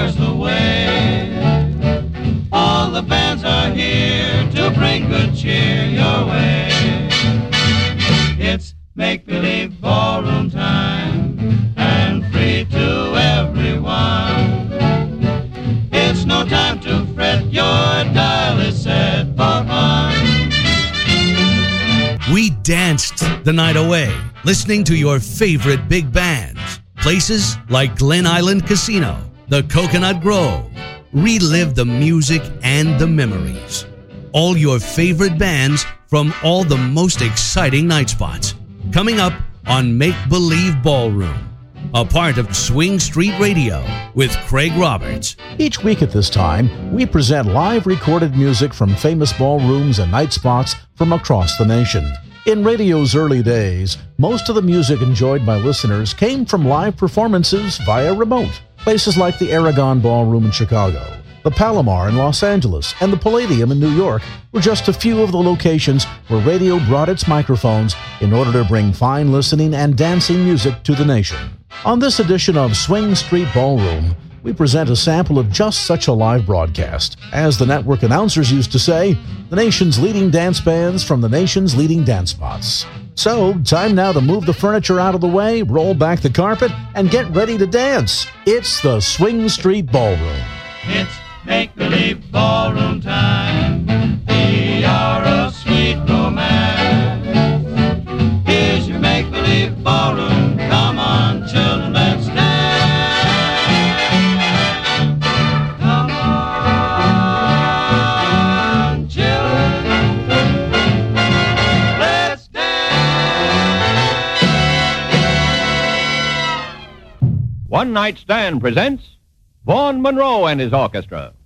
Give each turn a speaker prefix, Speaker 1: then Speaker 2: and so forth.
Speaker 1: joy's the way. All the bands are here to bring good cheer your way. It's make-believe ballroom time, and free to everyone. It's no time to fret, your dial is set for fun.
Speaker 2: We danced the night away, listening to your favorite big bands. Places like Glen Island Casino, the Coconut Grove. Relive the music and the memories. All your favorite bands from all the most exciting night spots. Coming up on Make Believe Ballroom, a part of Swing Street Radio with Craig Roberts.
Speaker 3: Each week at this time, we present live recorded music from famous ballrooms and night spots from across the nation. In radio's early days, most of the music enjoyed by listeners came from live performances via remote. Places like the Aragon Ballroom in Chicago, the Palomar in Los Angeles, and the Palladium in New York were just a few of the locations where radio brought its microphones in order to bring fine listening and dancing music to the nation. On this edition of Swing Street Ballroom, we present a sample of just such a live broadcast. As the network announcers used to say, the nation's leading dance bands from the nation's leading dance spots. So, time now to move the furniture out of the way, roll back the carpet, and get ready to dance. It's the Swing Street Ballroom.
Speaker 1: It's make-believe ballroom time, the hour of sweet romance. Here's your make-believe ballroom, come on children, let's dance. Come on children, let's dance.
Speaker 4: One Night Stand presents Vaughn Monroe and his orchestra.